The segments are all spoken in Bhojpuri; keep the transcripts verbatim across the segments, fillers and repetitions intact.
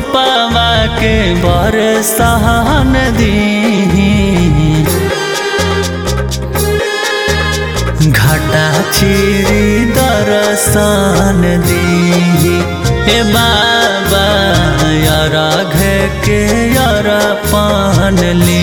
रूपवा के बरसान दी घाटा चीरी दर्शन दी ए बाबा यारा घे के यारा पान ली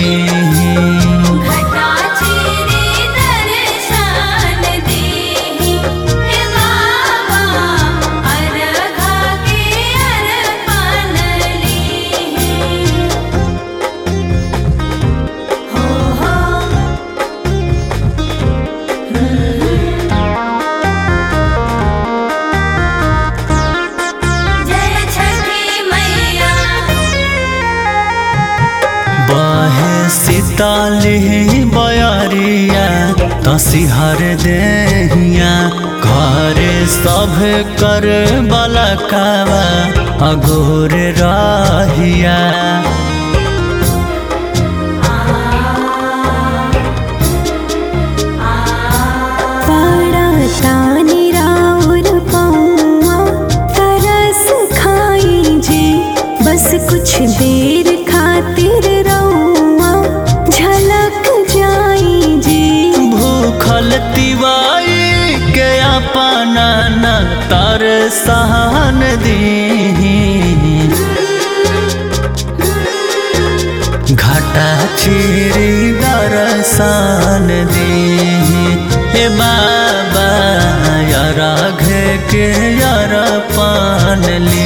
सीताली बयरिया तसिहर देहिया घरे सब कर बलकावा अगोर रहिया तानी राउर पौआ तरस खाई जी बस कुछ देर खातिर भूखल तिवाई के अपना न तरसान दी घाटा चीरी दर्शन दी ए बाबा यारा घे के यारा पान ली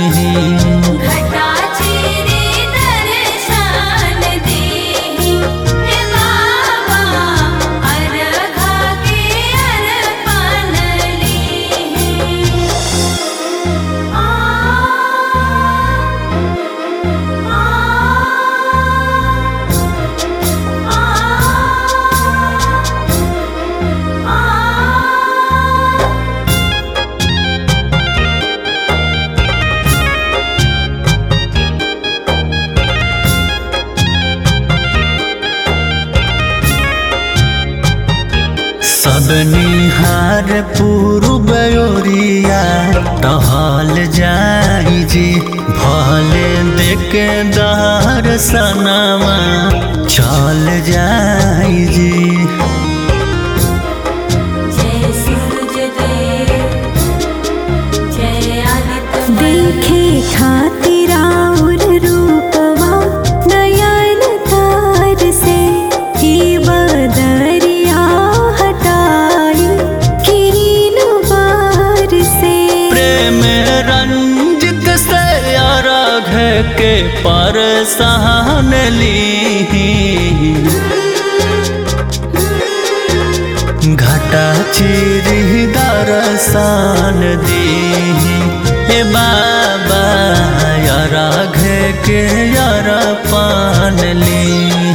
सब निहार पूर्व ओरिया टहल जाई जी भले देखे दर्शनमा चल जाई जी देखे खातिर और रूपवा नयन तार से ही बदरिया हटाई किरीन बार से प्रेम रंजित से यारा घे के परसान ली घाटा चीरी दर्शन दी ए बाबा यारा घे के यारा पान ली।